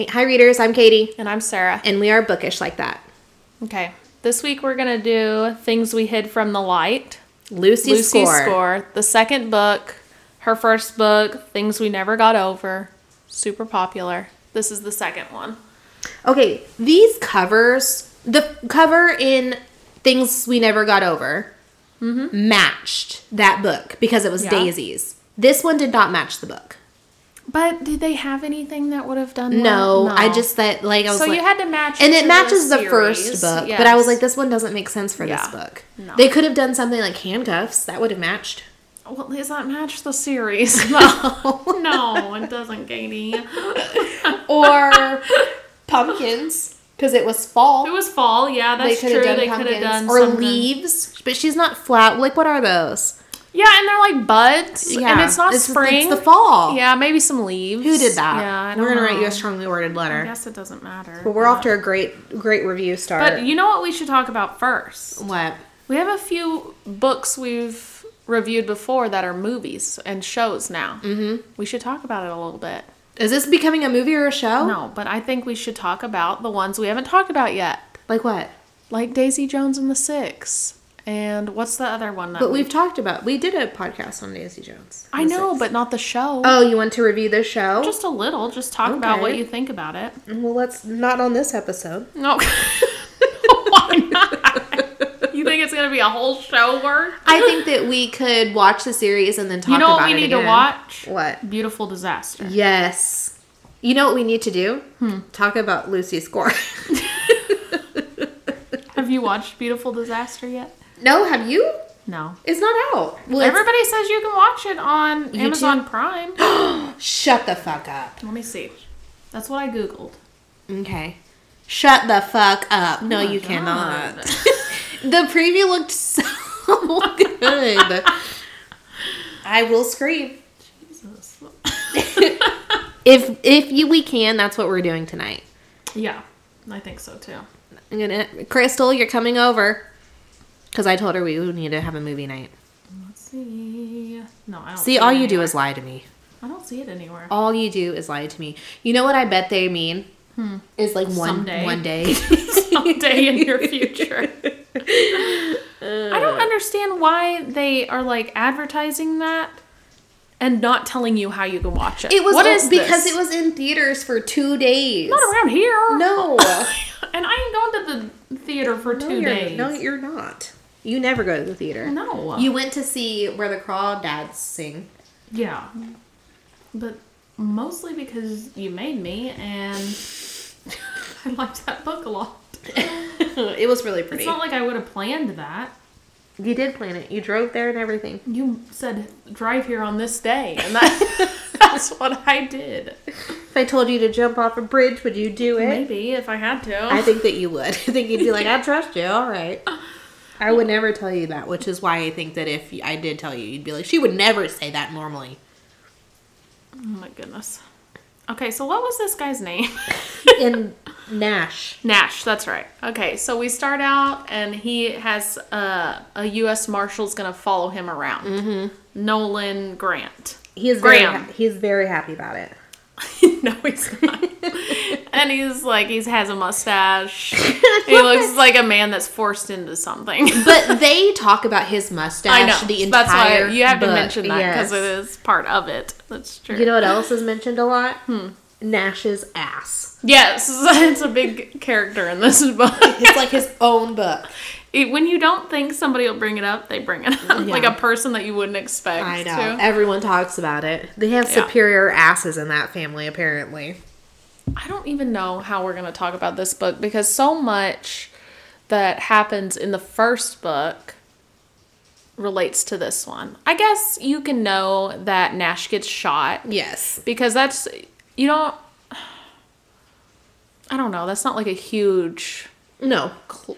Hi, readers. I'm Katie. And I'm Sarah. And we are bookish like that. Okay. This week we're going to do Things We Hid from the Light. Lucy's Score. The second book. Her first book, Things We Never Got Over. Super popular. This is the second one. Okay. These covers, the cover in Things We Never Got Over matched that book because it was Daisy's. This one did not match the book. But did they have anything that would have done No, well? I just thought, like, I was so like... you had to match and it it matches the series. first book, yes. but I was like, this one doesn't make sense for this book. No. They could have done something like Handcuffs. That would have matched. Well, does that match the series? No. No, it doesn't, Katie. Or Pumpkins, because it was fall. It was fall, yeah, that's true. They could have done or something. Leaves, but she's not flat. Like, what are those? Yeah, and they're like buds, and it's not spring. It's the fall. Yeah, maybe some leaves. Who did that? Yeah, I don't We're going to know. write you a strongly worded letter. I guess it doesn't matter. But we're off to a great review start. But you know what we should talk about first? What? We have a few books we've reviewed before that are movies and shows now. Mm-hmm. We should talk about it a little bit. Is this becoming a movie or a show? No, but I think we should talk about the ones we haven't talked about yet. Like what? Like Daisy Jones and the Six. And what's the other one? But we've talked about... We did a podcast on Daisy Jones. I know, but not the show. Oh, you want to review the show? Just a little. Just talk about what you think about it. Well, let's... Not on this episode. No. Why not? You think it's going to be a whole show worth? I think that we could watch the series and then talk about it. You know what we need to watch? What? Beautiful Disaster. Yes. You know what we need to do? Talk about Lucy's Score. Have you watched Beautiful Disaster yet? No, have you? No. It's not out. Well, everybody says you can watch it on YouTube? Amazon Prime. Shut the fuck up. Let me see. That's what I Googled. Okay. Shut the fuck up. No, you God. cannot. The preview looked so good. I will scream. Jesus. We can, that's what we're doing tonight. Yeah, I think so too. Crystal, you're coming over. Because I told her we would need to have a movie night. Let's see. No, I don't see all you do is lie to me. I don't see it anywhere. All you do is lie to me. You know what I bet they mean? Is like one day. Someday in your future. I don't understand why they are like advertising that and not telling you how you can watch it. It was because this? it was in theaters for 2 days. Not around here. No. And I ain't going to the theater for 2 days. No, you're not. You never go to the theater. No. You went to see Where the Crawdads Sing. Yeah. But mostly because you made me, and I liked that book a lot. It was really pretty. It's not like I would have planned that. You did plan it. You drove there and everything. You said, drive here on this day, and that's what I did. If I told you to jump off a bridge, would you do it? Maybe, if I had to. I think that you would. I think you'd be like, I trust you. All right. I would never tell you that, which is why I think that if I did tell you, you'd be like, she would never say that normally. Oh my goodness. Okay, so what was this guy's name? In Nash. Nash, that's right. Okay, so we start out, and he has a U.S. Marshal's going to follow him around. Mm-hmm. Nolan Grant. He's very happy about it. No, he's not. And he has a mustache. He looks like a man that's forced into something. But they talk about his mustache. I know. The entire That's why you have to book. mention that because it is part of it. That's true. You know what else is mentioned a lot? Nash's ass. Yes, it's a big character in this book. It's like his own book. When you don't think somebody will bring it up, they bring it up. Yeah. Like a person that you wouldn't expect. I know. To. Everyone talks about it. They have superior asses in that family, apparently. I don't even know how we're going to talk about this book because so much that happens in the first book relates to this one. I guess you can know that Nash gets shot. Yes. Because that's, I don't know, that's not like a huge... No.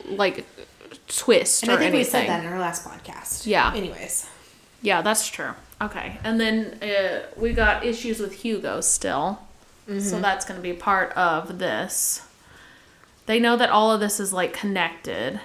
Twist and or I think anything. we said that in our last podcast. Yeah. Anyways. Yeah, that's true. Okay. And then we got issues with Hugo still. Mm-hmm. So that's going to be part of this. They know that all of this is connected.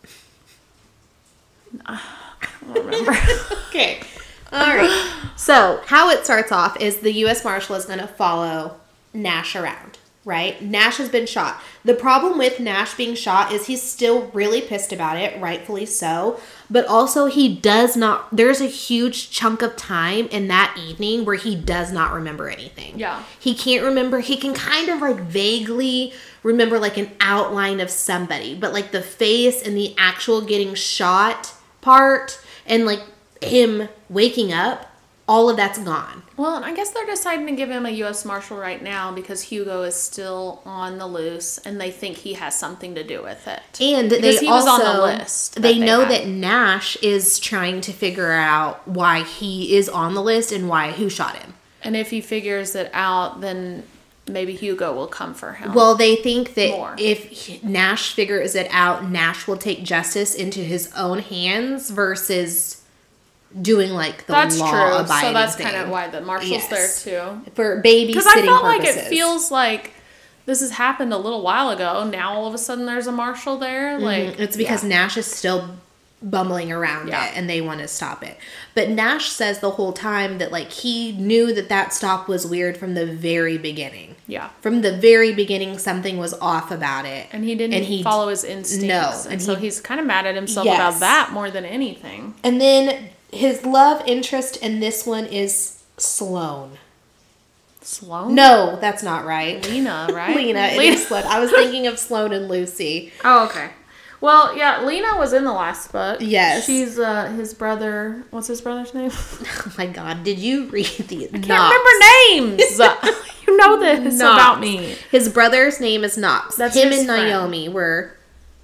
I don't remember. Okay. All right. So how it starts off is the U.S. Marshal is going to follow Nash around. right? Nash has been shot. The problem with Nash being shot is he's still really pissed about it, rightfully so. But also he does not, there's a huge chunk of time in that evening where he does not remember anything. Yeah. He can't remember, he can kind of like vaguely remember like an outline of somebody. But like the face and the actual getting shot part and like him waking up, all of that's gone. Well, I guess they're deciding to give him a U.S. Marshal right now because Hugo is still on the loose and they think he has something to do with it. And because they he was also, on the list. They know that Nash is trying to figure out why he is on the list and who shot him. And if he figures it out, then maybe Hugo will come for him. Well, they think that more. If Nash figures it out, Nash will take justice into his own hands versus doing like the that's law true. abiding So that's thing. kind of why the marshal's there too. For babysitting Because I felt purposes. like it feels like this has happened a little while ago. Now all of a sudden there's a marshal there. Like it's because Nash is still bumbling around it and they want to stop it. But Nash says the whole time that like he knew that stop was weird from the very beginning. Yeah. From the very beginning something was off about it. And he didn't follow his instincts. No. And so he's kind of mad at himself Yes. about that more than anything. And then his love interest in this one is Sloane. Sloane? No, that's not right. Lena, right? Lena. It is Sloane. I was thinking of Sloane and Lucy. Oh, okay. Well, yeah, Lena was in the last book. Yes. She's his brother. What's his brother's name? Oh my God. Did you read the I can't remember names. You know this about me. His brother's name is Knox. That's him his and friend. Naomi were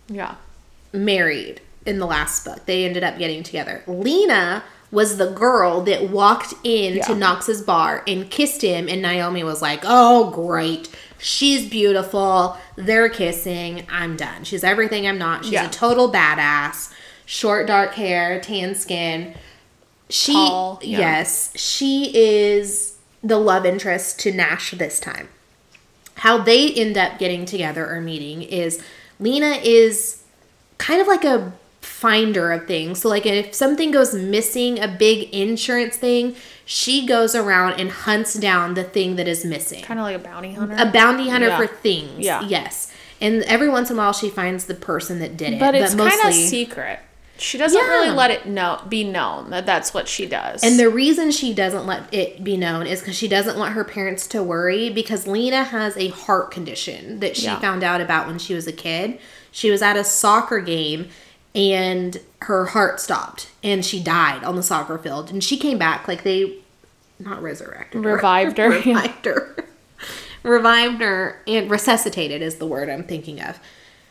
married in the last book. They ended up getting together. Lena was the girl that walked into Knox's bar and kissed him, and Naomi was like, oh, great. She's beautiful. They're kissing. I'm done. She's everything I'm not. She's a total badass. Short, dark hair, tan skin. Tall, Yes, she is the love interest to Nash this time. How they end up getting together or meeting is Lena is kind of like a finder of things. So like if something goes missing, a big insurance thing, she goes around and hunts down the thing that is missing. Kind of like a bounty hunter. A bounty hunter for things. Yeah. Yes. And every once in a while she finds the person that did it. But it's mostly, kind of secret. She doesn't really let it be known that that's what she does. And the reason she doesn't let it be known is because she doesn't want her parents to worry, because Lena has a heart condition that she found out about when she was a kid. She was at a soccer game and her heart stopped and she died on the soccer field. And she came back, like they, not resurrected her. Revived her. Revived her. Revived her and resuscitated is the word I'm thinking of.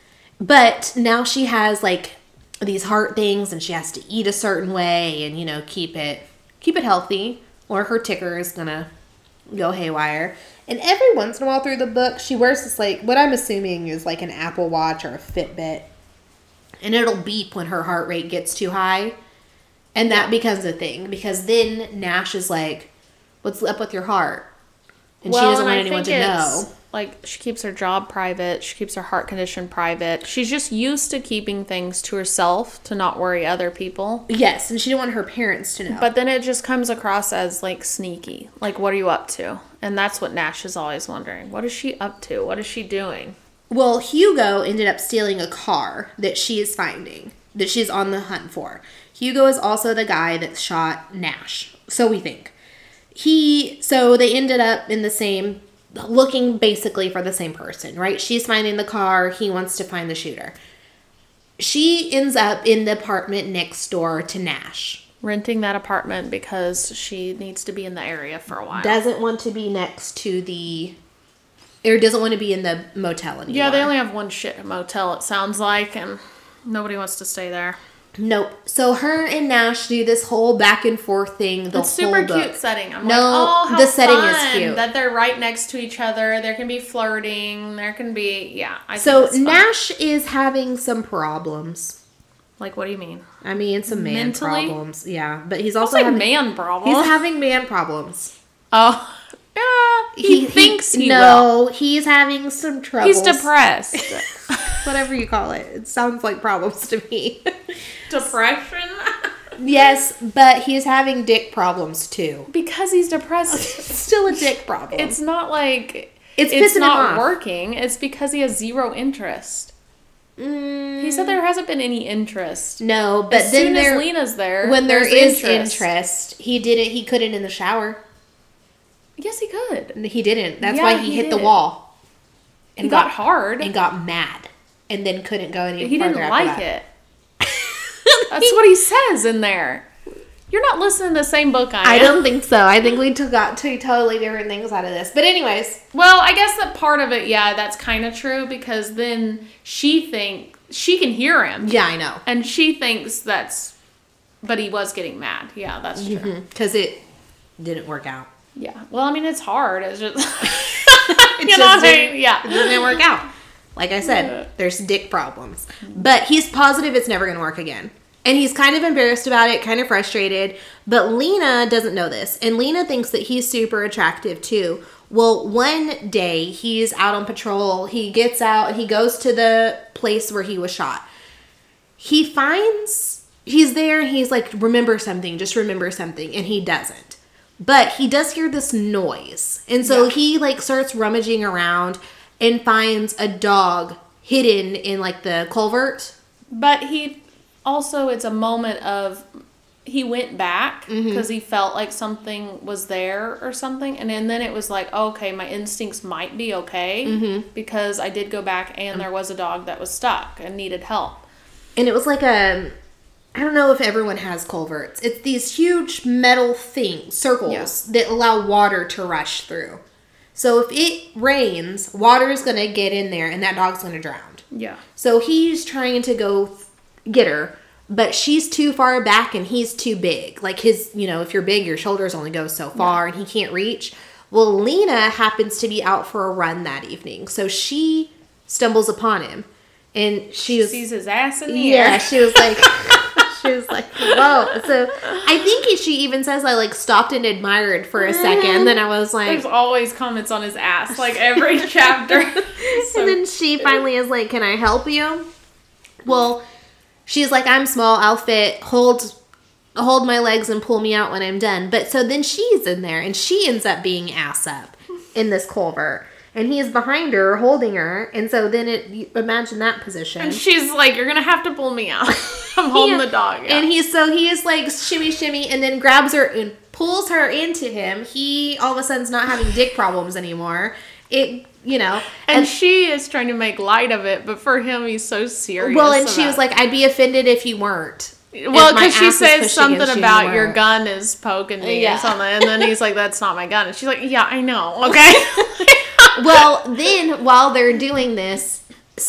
But now she has like these heart things and she has to eat a certain way and, you know, keep it healthy or her ticker is gonna go haywire. And every once in a while through the book, she wears this, like, what I'm assuming is like an Apple Watch or a Fitbit. And it'll beep when her heart rate gets too high. And that becomes a thing. Because then Nash is like, what's up with your heart? And she doesn't want anyone to know. Like, she keeps her job private. She keeps her heart condition private. She's just used to keeping things to herself to not worry other people. Yes, and she didn't want her parents to know. But then it just comes across as, like, sneaky. Like, what are you up to? And that's what Nash is always wondering. What is she up to? What is she doing? Well, Hugo ended up stealing a car that she is finding, that she's on the hunt for. Hugo is also the guy that shot Nash, so we think. So they ended up in the same, looking basically for the same person, right? She's finding the car, he wants to find the shooter. She ends up in the apartment next door to Nash. Renting that apartment because she needs to be in the area for a while. Doesn't want to be next to or doesn't want to be in the motel anymore. Yeah, they only have one shit motel, it sounds like, and nobody wants to stay there. Nope. So her and Nash do this whole back and forth thing. It's super cute setting. I'm like, oh, how the setting fun is cute. that they're right next to each other. There can be flirting. There can be, So Nash is having some problems. Like, what do you mean? I mean, some man Mentally? problems. Yeah, but he's also having man problems. He's having man problems. Oh, yeah. He thinks he will. He's having some trouble. He's depressed. Whatever you call it. It sounds like problems to me. Depression? Yes, but he's having dick problems too. Because he's depressed. It's still a dick problem. It's not like it's pissing him not off. working. It's because he has zero interest. He said there hasn't been any interest. No, but as then soon as Lena's there, when there is interest, he couldn't in the shower. Yes, he could. He didn't. That's why he hit the wall. And he got hard. And got mad. And then couldn't go any further. He didn't like it. That's what he says in there. You're not listening to the same book I am. I don't think so. I think we got two totally different things out of this. But anyways. Well, I guess that part of it, yeah, that's kind of true. Because then she can hear him. Yeah, I know. And she thinks but he was getting mad. Yeah, that's true. Because it didn't work out. Yeah. Well, I mean, it's hard. It's just... It didn't work out. Like I said, there's dick problems. But he's positive it's never going to work again. And he's kind of embarrassed about it, kind of frustrated. But Lena doesn't know this. And Lena thinks that he's super attractive too. Well, one day he's out on patrol. He gets out and he goes to the place where he was shot. He's there and he's like, remember something, just remember something. And he doesn't. But he does hear this noise. And so he like starts rummaging around and finds a dog hidden in like the culvert. But it's a moment of, he went back because he felt like something was there or something. And then it was like, oh, okay, my instincts might be okay because I did go back and there was a dog that was stuck and needed help. And it was like I don't know if everyone has culverts. It's these huge metal circles that allow water to rush through. So if it rains, water is going to get in there and that dog's going to drown. Yeah. So he's trying to go get her, but she's too far back and he's too big. Like if you're big, your shoulders only go so far and he can't reach. Well, Lena happens to be out for a run that evening. So she stumbles upon him and she sees his ass in the air. Yeah, she was like... She was like, whoa. So I think she even says I like stopped and admired for a second. Then I was like... There's always comments on his ass, like every chapter. So, and then she finally is like, can I help you? Well, she's like, I'm small, I'll fit, hold my legs and pull me out when I'm done. But so then she's in there and she ends up being ass up in this culvert. And he's behind her, holding her. And so then imagine that position. And she's like, you're going to have to pull me out. I'm holding the dog. Yeah. And he is like shimmy, and then grabs her and pulls her into him. He all of a sudden's not having dick problems anymore. And she is trying to make light of it, but for him, he's so serious. Well, and she was like, I'd be offended if you weren't. Well, because she says something about your gun is poking me or something. And then he's like, that's not my gun. And she's like, yeah, I know. Okay. Well, then while they're doing this,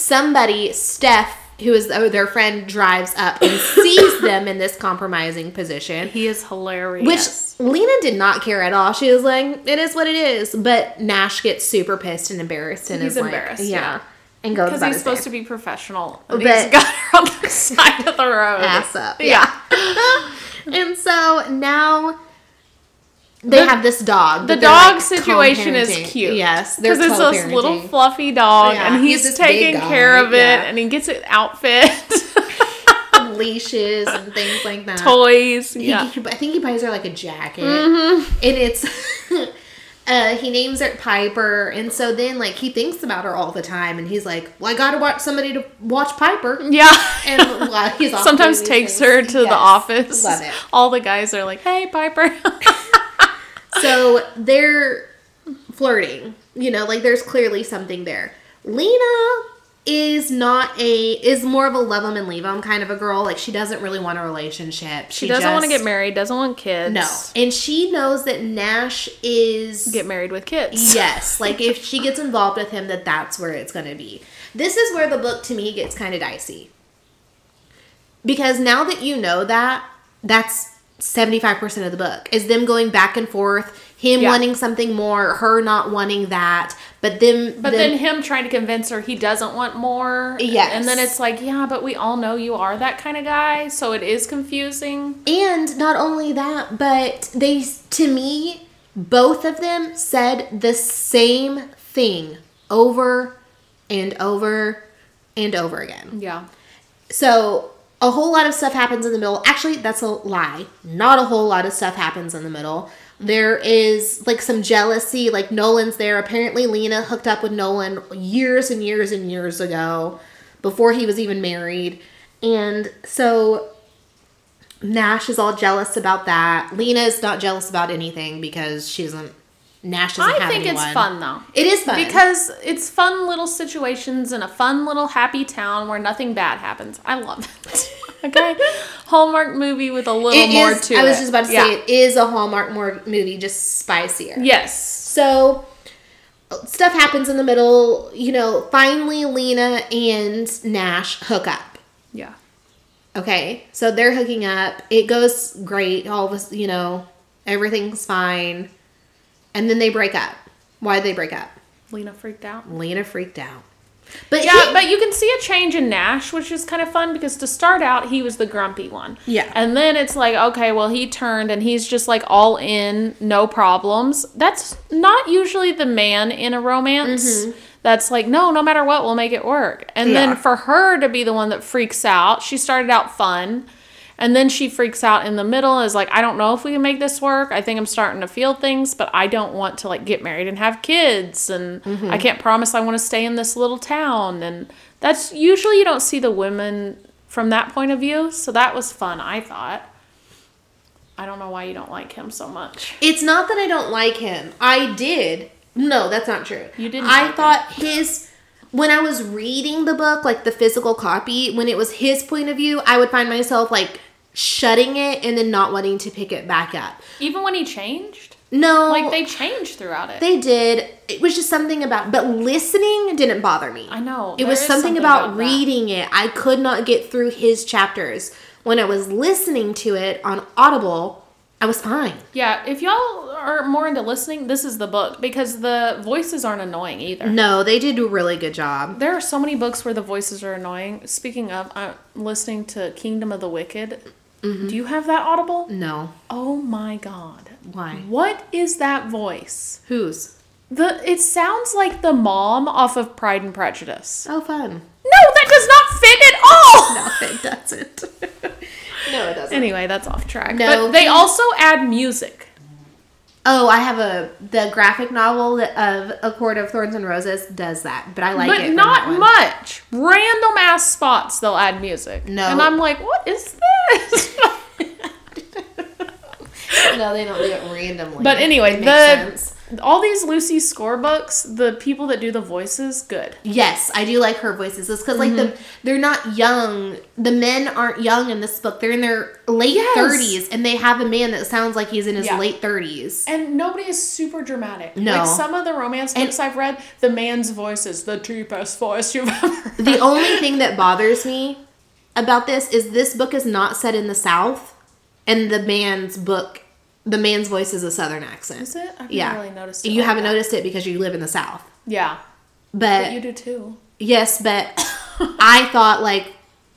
Steph, who is their friend, drives up and sees them in this compromising position. He is hilarious. Which Lena did not care at all. She was like, it is what it is. But Nash gets super pissed and embarrassed. And he's embarrassed. Yeah. And goes because he's supposed to be professional. And he's got her on the side of the road. Ass up. Yeah. And so now... They have this dog. The dog situation is cute. Yes. Because it's this little fluffy dog, and he's taking care of it, and he gets an outfit. Leashes and things like that. Toys. I think he buys her like a jacket. And it's... he names it Piper, and so then like he thinks about her all the time, and he's like, well, I gotta watch somebody to watch Piper. Yeah. And he's sometimes takes her to the office. Love it. All the guys are like, hey, Piper. So they're flirting, like there's clearly something there. Lena is more of a love 'em and leave 'em kind of a girl. Like she doesn't really want a relationship. She doesn't want to get married, doesn't want kids. No. And she knows that Nash is... Get married with kids. Yes. Like if she gets involved with him, that's where it's going to be. This is where the book to me gets kind of dicey. Because now that you know that's 75% of the book is them going back and forth, him wanting something more, her not wanting that, but then him trying to convince her he doesn't want more. Yes. And then it's like, yeah, but we all know you are that kind of guy, so it is confusing. And not only that, but to me, both of them said the same thing over and over and over again. Yeah. So a whole lot of stuff happens in the middle. Actually, that's a lie. Not a whole lot of stuff happens in the middle. There is like some jealousy. Like Nolan's there. Apparently Lena hooked up with Nolan years and years and years ago, before he was even married. And so Nash is all jealous about that. Lena's not jealous about anything because she doesn't. Nash doesn't have anyone. I think it's fun though. It is fun because it's fun little situations in a fun little happy town where nothing bad happens. I love it. Okay, Hallmark movie with a little more to it. I was just about to say it is a Hallmark movie, just spicier. Yes. So stuff happens in the middle. You know, finally Lena and Nash hook up. Yeah. Okay, so they're hooking up. It goes great. All of us, everything's fine. And then they break up. Why did they break up? Lena freaked out. But but you can see a change in Nash, which is kind of fun because to start out, he was the grumpy one. Yeah. And then it's like, okay, well, he turned and he's just like all in, no problems. That's not usually the man in a romance. Mm-hmm. That's like, no matter what, we'll make it work. And then for her to be the one that freaks out, she started out fun. And then she freaks out in the middle and is like, I don't know if we can make this work. I think I'm starting to feel things, but I don't want to like get married and have kids. And I can't promise I want to stay in this little town. And that's usually you don't see the women from that point of view. So that was fun, I thought. I don't know why you don't like him so much. It's not that I don't like him. I did. No, that's not true. You didn't. I thought when I was reading the book, like the physical copy, when it was his point of view, I would find myself like shutting it and then not wanting to pick it back up. Even when he changed? No. Like they changed throughout it. They did. It was just something about, but listening didn't bother me. I know. It was something about reading it. I could not get through his chapters. When I was listening to it on Audible, I was fine. Yeah, if y'all are more into listening, this is the book because the voices aren't annoying either. No, they did do a really good job. There are so many books where the voices are annoying. Speaking of, I'm listening to Kingdom of the Wicked. Mm-hmm. Do you have that Audible? No. Oh my God. Why? What is that voice? Whose? It sounds like the mom off of Pride and Prejudice. Oh, fun. No, that does not fit at all! No, it doesn't. No, it doesn't. Anyway, that's off track. No. But they also add music. Oh, I have the graphic novel of A Court of Thorns and Roses does that, but I like it. But not much. Random ass spots they'll add music. No. And I'm like, what is this? No, they don't do it randomly. But anyway, all these Lucy Score books, the people that do the voices, good. Yes, I do like her voices. It's because like they're not young. The men aren't young in this book. They're in their late 30s, and they have a man that sounds like he's in his late 30s. And nobody is super dramatic. No. Like some of the romance books I've read, the man's voice is the deepest voice you've ever heard. The only thing that bothers me about this book is not set in the South, and the man's voice is a Southern accent. Is it? I haven't really noticed it. You haven't noticed it because you live in the South. Yeah. But you do too. Yes, but I thought like,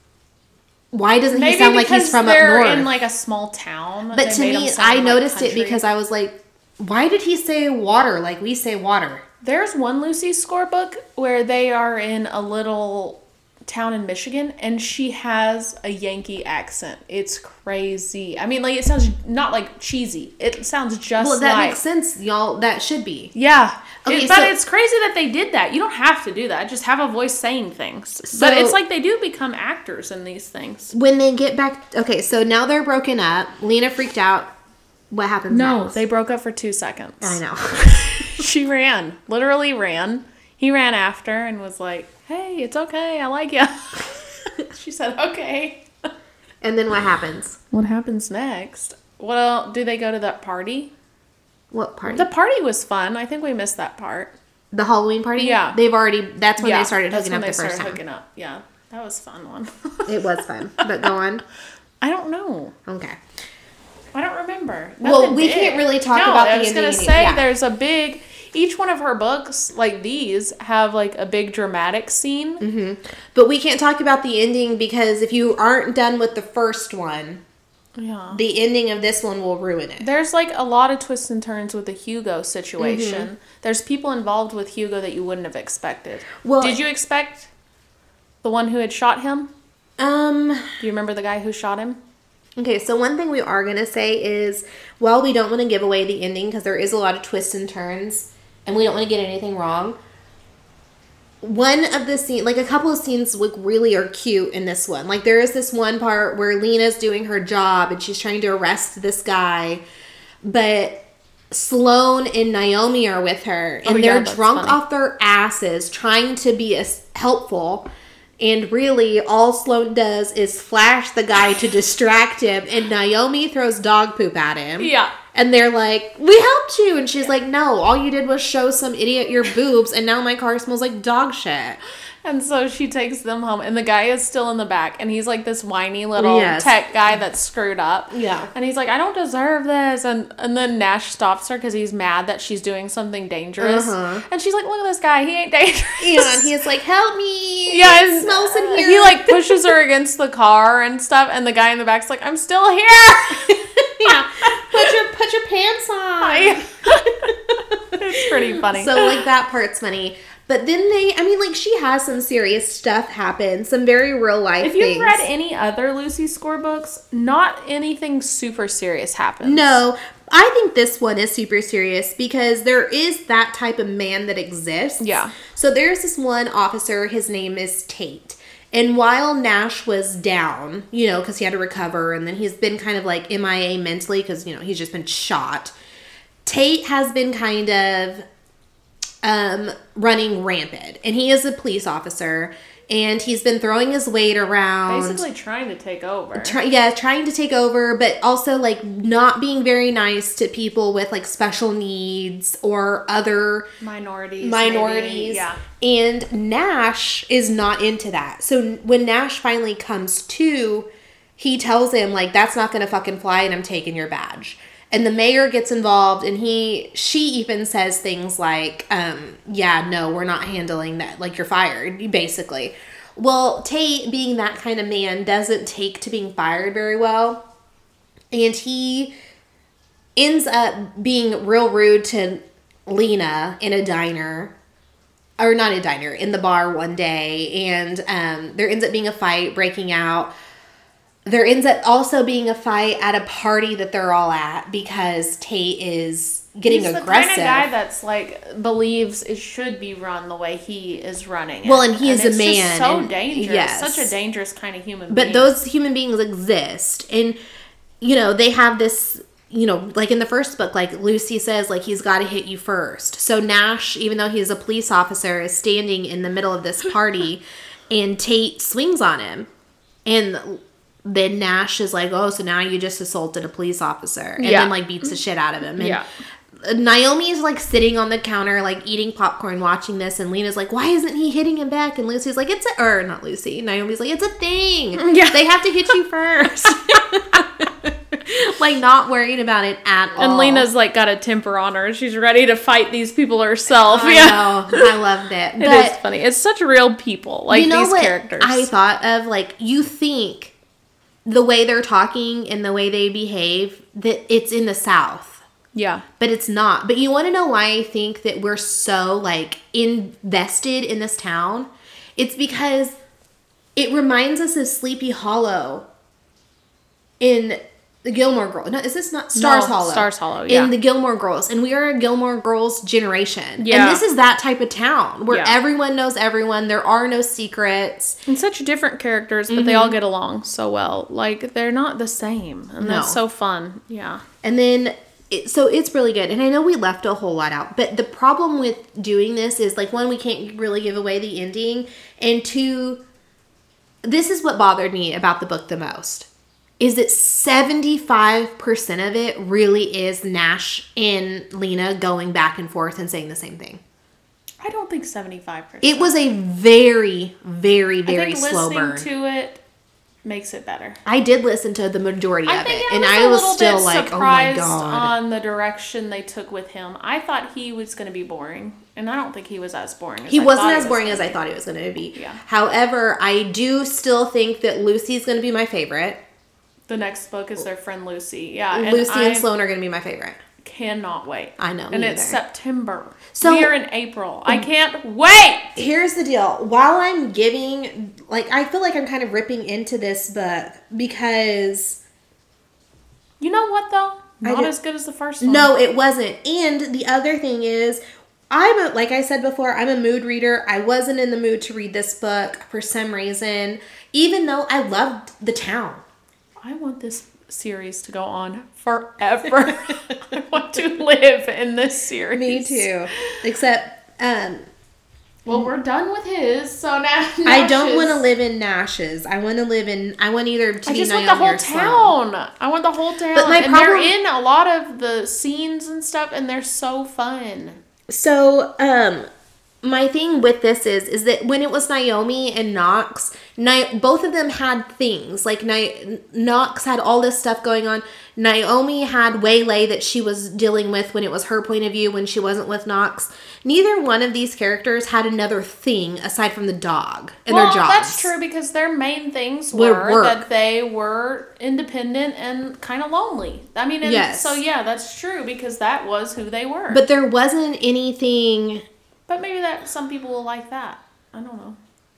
why doesn't he sound like he's from up north? Maybe in like a small town. But to me, I noticed it because I was like, why did he say water like we say water? There's one Lucy Score book where they are in a little town in Michigan and she has a Yankee accent. It's crazy. I mean, like it sounds not like cheesy. It sounds just well, that makes sense, y'all. That should be. Yeah. Okay, but it's crazy that they did that. You don't have to do that. Just have a voice saying things. But it's like they do become actors in these things. When they get back... Okay, so now they're broken up. Lena freaked out. What happens next? They broke up for 2 seconds. I know. She ran. Literally ran. He ran after and was like, hey, it's okay. I like you. She said, okay. And then what happens? What happens next? Well, do they go to that party? What party? The party was fun. I think we missed that part. The Halloween party? Yeah. That's when they started hooking up the first time. Hooking up. Yeah. That was a fun one. It was fun. But go on. I don't know. Okay. I don't remember. Well, we can't really talk about the ending. I was going to say there's a big... Each one of her books, like these, have like a big dramatic scene. Mm-hmm. But we can't talk about the ending because if you aren't done with the first one... Yeah. The ending of this one will ruin it. There's like a lot of twists and turns with the Hugo situation. Mm-hmm. There's people involved with Hugo that you wouldn't have expected. Well, did you expect the one who had shot him? Do you remember the guy who shot him? Okay, so one thing we are going to say is, while we don't want to give away the ending because there is a lot of twists and turns and we don't want to get anything wrong, one of the scenes, like a couple of scenes really are cute in this one. Like there is this one part where Lena's doing her job and she's trying to arrest this guy, but Sloane and Naomi are with her and they're drunk off their asses trying to be helpful. And really, all Sloane does is flash the guy to distract him, and Naomi throws dog poop at him. Yeah. And they're like, we helped you. And she's like, no, all you did was show some idiot your boobs, and now my car smells like dog shit. And so she takes them home, and the guy is still in the back, and he's like this whiny little tech guy that's screwed up. Yeah. And he's like, I don't deserve this. And then Nash stops her because he's mad that she's doing something dangerous. And she's like, look at this guy. He ain't dangerous. Yeah, and he's like, help me. Yeah. It smells in here. He like pushes her against the car and stuff, and the guy in the back's like, I'm still here. Yeah. Put your pants on. It's pretty funny. So like that part's funny. But then she has some serious stuff happen, some very real life things. If you've read any other Lucy Score books, not anything super serious happens. No, I think this one is super serious because there is that type of man that exists. Yeah. So there's this one officer, his name is Tate. And while Nash was down, because he had to recover, and then he's been kind of like MIA mentally because, he's just been shot, Tate has been kind of running rampant. And he is a police officer, and he's been throwing his weight around. Basically trying to take over. Trying to take over, but also, like, not being very nice to people with, like, special needs or other minorities. Maybe. Yeah. And Nash is not into that. So when Nash finally comes to, he tells him, like, that's not going to fucking fly, and I'm taking your badge. And the mayor gets involved, and she even says things like, yeah, no, we're not handling that. Like, you're fired, basically. Well, Tate, being that kind of man, doesn't take to being fired very well. And he ends up being real rude to Lena in a diner. Or not a diner, in the bar one day. And there ends up being a fight breaking out. There ends up also being a fight at a party that they're all at because Tate is getting aggressive. He's the kind of guy that's like believes it should be run the way he is running it. Well, and he is a man. Just so dangerous. Yes. Such a dangerous kind of human being. But those human beings exist. And, they have this, like in the first book, like Lucy says, like, he's got to hit you first. So Nash, even though he's a police officer, is standing in the middle of this party and Tate swings on him. And then Nash is like, oh, so now you just assaulted a police officer. And then, like, beats the shit out of him. And Naomi is, like, sitting on the counter, like, eating popcorn, watching this. And Lena's like, why isn't he hitting him back? And Lucy's like, not Lucy. Naomi's like, it's a thing. Yeah. They have to hit you first. Like, not worried about it at all. And Lena's, like, got a temper on her. She's ready to fight these people herself. I know. I loved it. It is funny. It's such real people, like, these characters. I thought of, like, you think the way they're talking and the way they behave, that it's in the South. Yeah. But it's not. But you want to know why I think that we're so, like, invested in this town? It's because it reminds us of Sleepy Hollow in the Gilmore Girls. No, is this not Stars Hollow? Stars Hollow, yeah. In the Gilmore Girls. And we are a Gilmore Girls generation. Yeah. And this is that type of town where everyone knows everyone. There are no secrets. And such different characters, but they all get along so well. Like, they're not the same. And that's so fun. Yeah. And then, so it's really good. And I know we left a whole lot out. But the problem with doing this is, like, one, we can't really give away the ending. And two, this is what bothered me about the book the most. Is that 75% of it really is Nash and Lena going back and forth and saying the same thing. I don't think 75%. It was a very, very, very slow burn. Listening to it makes it better. I did listen to the majority of it, and I was still like, oh my god. On the direction they took with him. I thought he was going to be boring, and I don't think he was as boring as he wasn't as boring as I thought he was going to be. Yeah. However, I do still think that Lucy's going to be my favorite. The next book is their friend Lucy. Yeah. Lucy and Sloane are going to be my favorite. Cannot wait. I know. And it's September. So we are in April. I can't wait. Here's the deal. While I'm giving, like, I feel like I'm kind of ripping into this book because You know what, though? Not as good as the first one. No, it wasn't. And the other thing is, like I said before, I'm a mood reader. I wasn't in the mood to read this book for some reason, even though I loved the town. I want this series to go on forever. I want to live in this series. Me too. Except, well, we're done with his, so now I don't want to live in Nash's. I want either to I be just want Naomi the whole or Sloane. town. I want the whole town. But and they're in a lot of the scenes and stuff, and they're so fun. So, my thing with this is that when it was Naomi and Knox, both of them had things. Like, Knox had all this stuff going on. Naomi had Waylay that she was dealing with when it was her point of view when she wasn't with Knox. Neither one of these characters had another thing aside from the dog and their jobs. Well, that's true because their main things were that they were independent and kind of lonely. I mean, yes. So yeah, that's true because that was who they were. But there wasn't anything... But maybe that some people will like that. I don't know.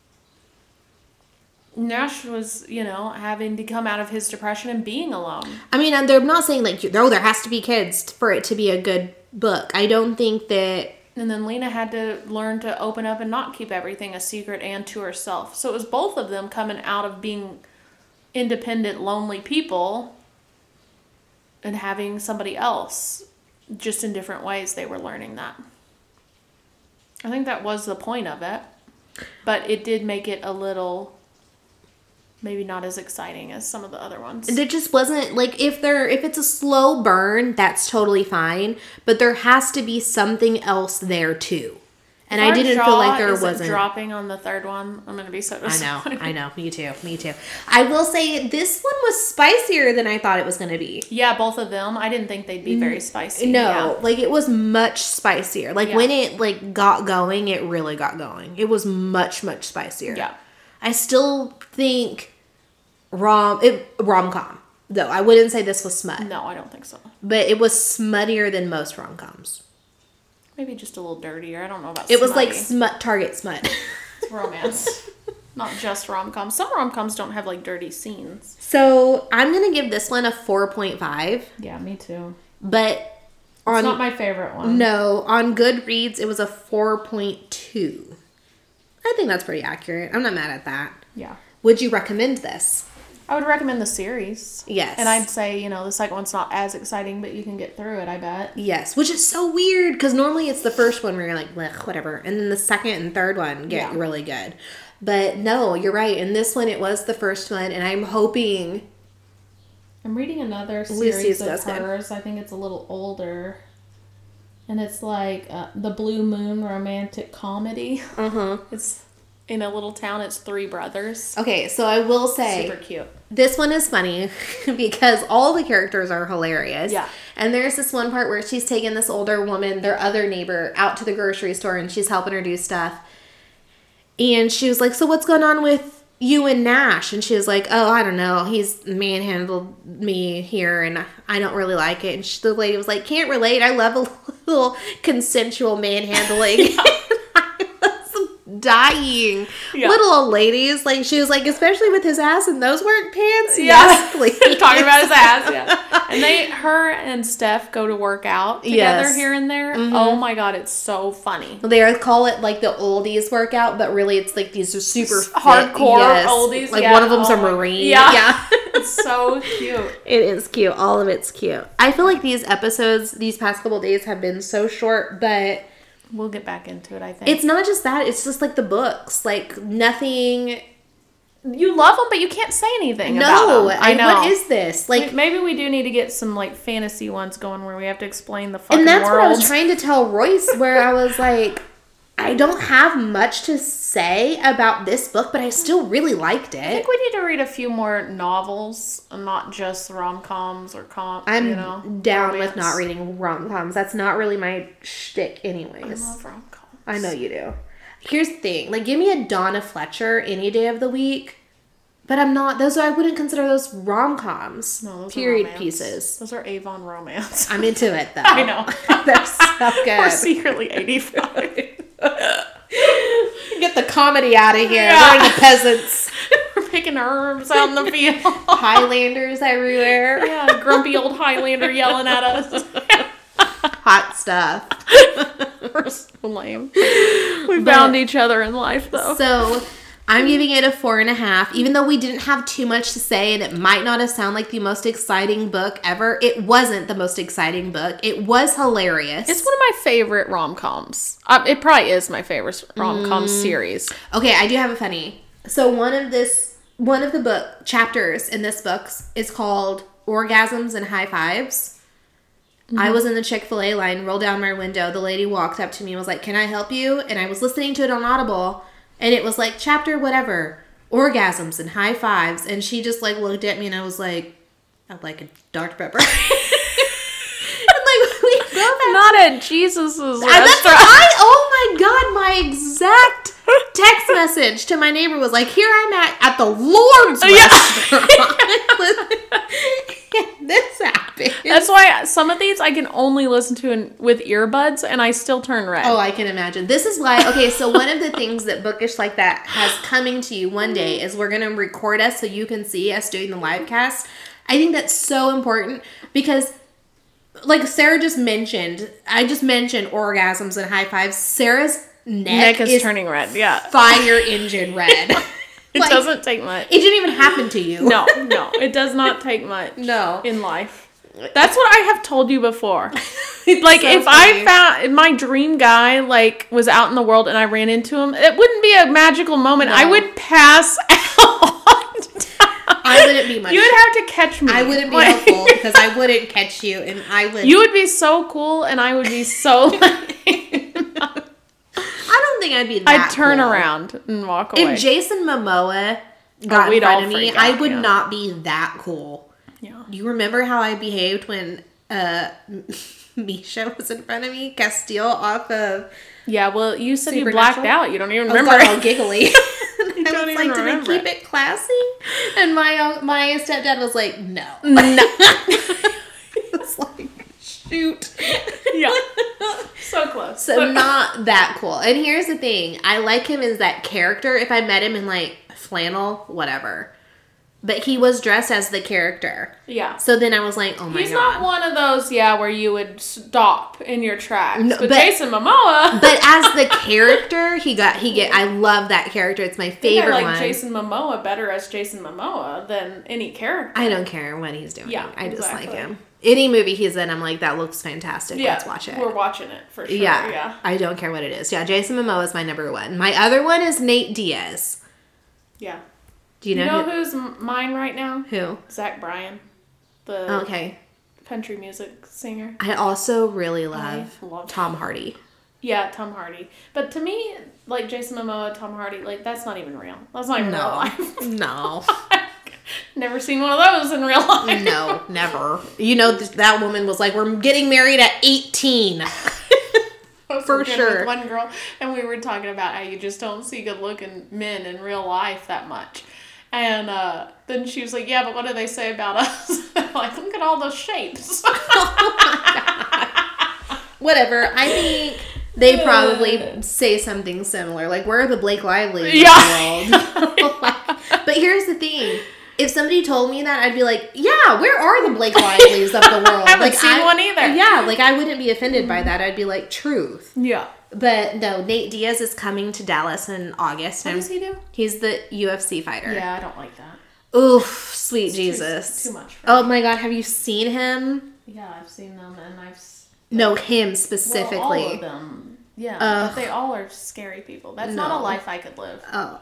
Nash was, having to come out of his depression and being alone. I mean, I'm not saying, there has to be kids for it to be a good book. I don't think that... And then Lena had to learn to open up and not keep everything a secret and to herself. So it was both of them coming out of being independent, lonely people and having somebody else. Just in different ways they were learning that. I think that was the point of it. But it did make it a little... maybe not as exciting as some of the other ones. It just wasn't, if it's a slow burn, that's totally fine. But there has to be something else there, too. And I didn't feel like there wasn't. Dropping on the third one, I'm going to be so disappointed. I know. Me too. I will say, this one was spicier than I thought it was going to be. Yeah, both of them. I didn't think they'd be very spicy. No, it was much spicier. When it, got going, it really got going. It was much, much spicier. Yeah. I still think... rom-com, though. I wouldn't say this was smut. No, I don't think so. But it was smuttier than most rom-coms. Maybe just a little dirtier. I don't know about it smutty. Was Target smut. It's romance. Not just rom-coms. Some rom-coms don't have, dirty scenes. So, I'm going to give this one a 4.5. Yeah, me too. But it's not my favorite one. No, on Goodreads, it was a 4.2. I think that's pretty accurate. I'm not mad at that. Yeah. Would you recommend this? I would recommend the series. Yes. And I'd say, the second one's not as exciting, but you can get through it, I bet. Yes, which is so weird, because normally it's the first one where you're like, blech, whatever. And then the second and third one get really good. But no, you're right. In this one, it was the first one, and I'm hoping... I'm reading another series of hers. I think it's a little older. And it's the Blue Moon romantic comedy. Uh-huh. It's... in a little town, it's 3 brothers. Okay, so I will say... super cute. This one is funny because all the characters are hilarious. Yeah. And there's this one part where she's taking this older woman, their other neighbor, out to the grocery store and she's helping her do stuff. And she was like, so what's going on with you and Nash? And she was like, oh, I don't know. He's manhandled me here and I don't really like it. And the lady was like, can't relate. I love a little consensual manhandling. Dying. Yeah. Little old ladies. She was like, especially with his ass in those work pants. Yeah. Yes, please. Talking about his ass, yeah. And her and Steph go to work out together here and there. Mm-hmm. Oh my God, it's so funny. They call it the oldies workout, but really it's these are super hardcore oldies. One of them's a Marine. Yeah. It's so cute. It is cute. All of it's cute. I feel like these episodes, these past couple days have been so short, but... we'll get back into it, I think. It's not just that. It's just the books. Nothing... You love them, but you can't say anything about them. I know. What is this? Maybe we do need to get some, fantasy ones going where we have to explain the fucking world. And that's what I was trying to tell Royce, where I was like, I don't have much to say about this book, but I still really liked it. I think we need to read a few more novels, and not just rom-coms or I'm down romance. With not reading rom-coms. That's not really my shtick anyways. I love rom-coms. I know you do. Here's the thing. Give me a Donna Fletcher any day of the week, but I wouldn't consider those rom-coms. No, those period are pieces. Those are Avon romance. I'm into it, though. I know. They're so good. We're secretly 85. Get the comedy out of here. Yeah. We're the peasants. We're picking picking herbs out in the field. Highlanders everywhere. Yeah, grumpy old Highlander yelling at us. Hot stuff. We're so lame. We found each other in life, though. So I'm giving it a 4.5, even though we didn't have too much to say and it might not have sounded like the most exciting book ever. It wasn't the most exciting book. It was hilarious. It's one of my favorite rom-coms. It probably is my favorite rom-com series. Okay, I do have a funny. So one of the book chapters in this book is called Orgasms and High Fives. Mm-hmm. I was in the Chick-fil-A line, rolled down my window. The lady walked up to me and was like, "Can I help you?" And I was listening to it on Audible. And it was like, chapter whatever, orgasms and high fives. And she just like looked at me and I was like, I'd like a Dr. Pepper. And like, we go back. Not at Jesus's restaurant. Oh my God, my exact text message to my neighbor was like, here I'm at the Lord's restaurant. This happened. That's why some of these I can only listen to with earbuds and I still turn red. Oh, I can imagine. This is why, okay, so one of the things that Bookish Like That has coming to you one day is we're going to record us so you can see us doing the live cast. I think that's so important because, like Sarah just mentioned, I just mentioned orgasms and high fives. Sarah's neck is turning red, yeah. Fire engine red. It doesn't take much. It didn't even happen to you. No, it does not take much. No. In life. That's what I have told you before. Like, so if funny. I found my dream guy, like, was out in the world and I ran into him, it wouldn't be a magical moment. No. I would pass out. I wouldn't be much. You would have to catch me. I wouldn't be helpful because I wouldn't catch you and I would. You would be so cool and I would be so I don't think I'd be that I'd turn cool. around and walk away. If Jason Momoa got in front of me, I would not be that cool. Yeah. Do you remember how I behaved when Misha was in front of me? Castile off of Yeah, well, you said you blacked out. You don't even remember. I was all giggly. I don't even remember. Did we keep it classy? And my stepdad was like, no. It's like, shoot. Yeah. So close. So not that cool. And here's the thing. I like him as that character. If I met him in like flannel, whatever. But he was dressed as the character. Yeah. So then I was like, oh my God. He's not one of those, where you would stop in your tracks. No, but Jason Momoa. But as the character, I love that character. It's my favorite one. I like Jason Momoa better as Jason Momoa than any character. I don't care what he's doing. Yeah, I just like him. Any movie he's in, I'm like, that looks fantastic. Yeah, let's watch it. We're watching it for sure. Yeah. I don't care what it is. Yeah, Jason Momoa is my number one. My other one is Nate Diaz. Yeah. Do you know who's mine right now? Who? Zach Bryan. The country music singer. I also really love Tom Hardy. Yeah, Tom Hardy. But to me, like Jason Momoa, Tom Hardy, like that's not even real. That's not even real life. No. Never seen one of those in real life. No, never. You know, that woman was like, we're getting married at 18. For sure. With one girl, and we were talking about how you just don't see good-looking men in real life that much. And then she was like, yeah, but what do they say about us? Like, look at all those shapes. Oh my God. Whatever. I think they probably say something similar. Like, where are the Blake Lively's of the world? But here's the thing. If somebody told me that, I'd be like, yeah, where are the Blake Lively's of the world? I haven't seen one either. Yeah, like, I wouldn't be offended by that. I'd be like, truth. Yeah. But no, Nate Diaz is coming to Dallas in August. What does he do? He's the UFC fighter. Yeah, I don't like that. Oof, sweet Jesus. Too much for me. Oh my God, have you seen him? Yeah, I've seen them and No, him specifically. Well, all of them. Yeah, but they all are scary people. That's not a life I could live. Oh,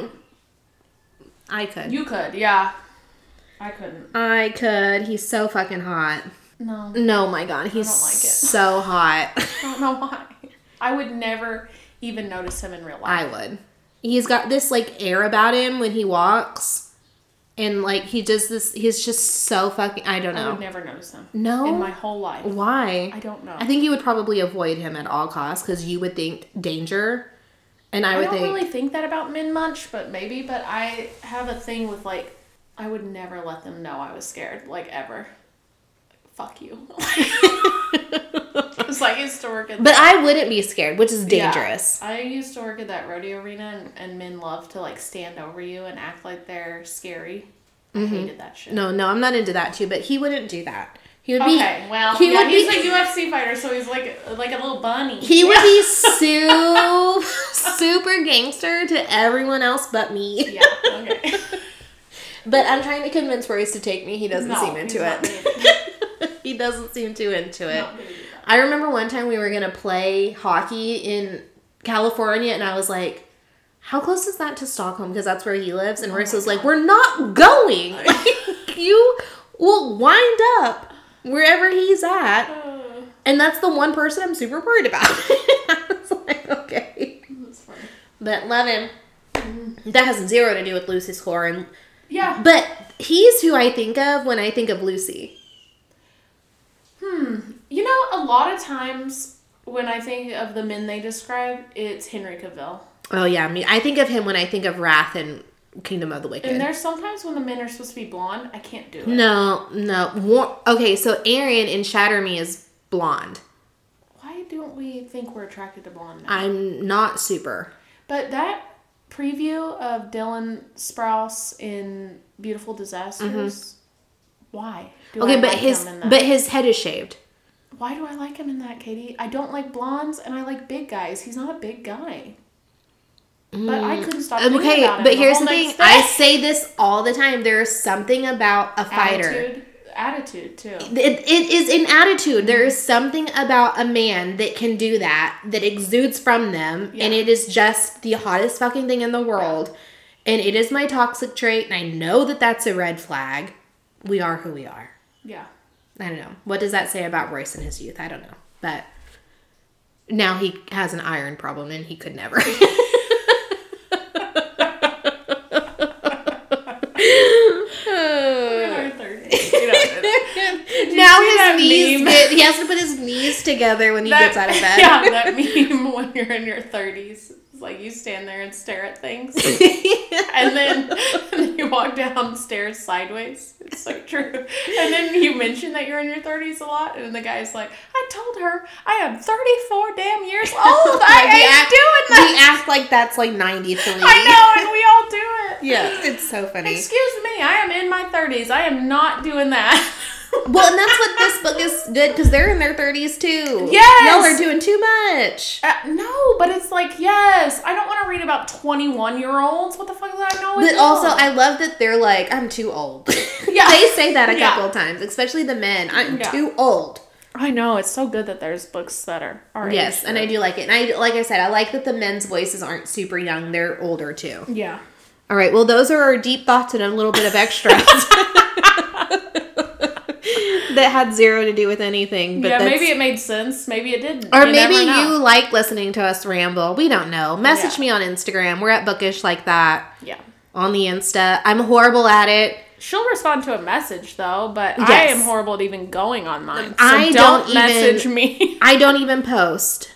I could. You could, yeah. I couldn't. I could. He's so fucking hot. No. No, my God. He's so hot. I don't know why. I would never even notice him in real life. I would. He's got this, like, air about him when he walks. And, like, he does this. He's just so fucking... I don't know. I would never notice him. No? In my whole life. Why? I don't know. I think you would probably avoid him at all costs because you would think danger. And I would think... I don't really think that about men much, but maybe. But I have a thing with, like... I would never let them know I was scared, like, ever. Fuck you. Because I used to work at But I wouldn't be scared, which is dangerous. Yeah, I used to work at that rodeo arena, and men love to, like, stand over you and act like they're scary. I hated that shit. No, I'm not into that too, but he wouldn't do that. He would be... Okay, well, he's a UFC fighter, so he's like a little bunny. He would be super gangster to everyone else but me. Yeah, okay. But I'm trying to convince Royce to take me. He doesn't seem into it. He doesn't seem too into it. I remember one time we were going to play hockey in California, and I was like, how close is that to Stockholm? Because that's where he lives. And Royce was like, we're not going. You will wind up wherever he's at. And that's the one person I'm super worried about. I was like, okay. That's funny. But love him. That has zero to do with Lucy Score. And yeah. But he's who I think of when I think of Lucy. You know, a lot of times when I think of the men they describe, it's Henry Cavill. Oh, yeah. I think of him when I think of Wrath and Kingdom of the Wicked. And there's sometimes when the men are supposed to be blonde, I can't do it. No. Okay, so Aaron in Shatter Me is blonde. Why don't we think we're attracted to blonde men? I'm not super. But that preview of Dylan Sprouse in Beautiful Disasters, why? Okay, but his head is shaved. Why do I like him in that, Katie? I don't like blondes, and I like big guys. He's not a big guy. But I couldn't stop thinking about him. But here's the thing. I say this all the time. There's something about a fighter. Attitude, too. It is an attitude. There is something about a man that can do that exudes from them. Yeah. And it is just the hottest fucking thing in the world. Yeah. And it is my toxic trait. And I know that that's a red flag. We are who we are. Yeah. I don't know. What does that say about Royce in his youth? I don't know. But now he has an iron problem and he could never. Now his knees he has to put his knees together when he gets out of bed. Yeah, that meme when you're in your 30s. It's like you stand there and stare at things. and then you walk downstairs sideways. It's so true. And then you mention that you're in your 30s a lot, and the guy's like, I told her I am 34 damn years old. I ain't doing that. We act like that's like 93. I know, and we all do it. Yeah, it's so funny. Excuse me, I am in my 30s. I am not doing that. Well, and that's what this book is good, because they're in their 30s too. Yes! Y'all are doing too much. No, but it's like, yes, I don't want to read about 21-year-olds. What the fuck do I know? But also, I love that they're like, I'm too old. Yeah. They say that a couple of times, especially the men. I'm too old. I know. It's so good that there's books that are yes, and I do like it. And like I said, I like that the men's voices aren't super young. They're older too. Yeah. All right. Well, those are our deep thoughts and a little bit of extras. That had zero to do with anything. But maybe it made sense. Maybe it didn't. Or maybe you like listening to us ramble. We don't know. Message me on Instagram. We're at Bookish Like That. Yeah. On the Insta. I'm horrible at it. She'll respond to a message, though, but yes. I am horrible at even going on mine. So don't message me. I don't even post.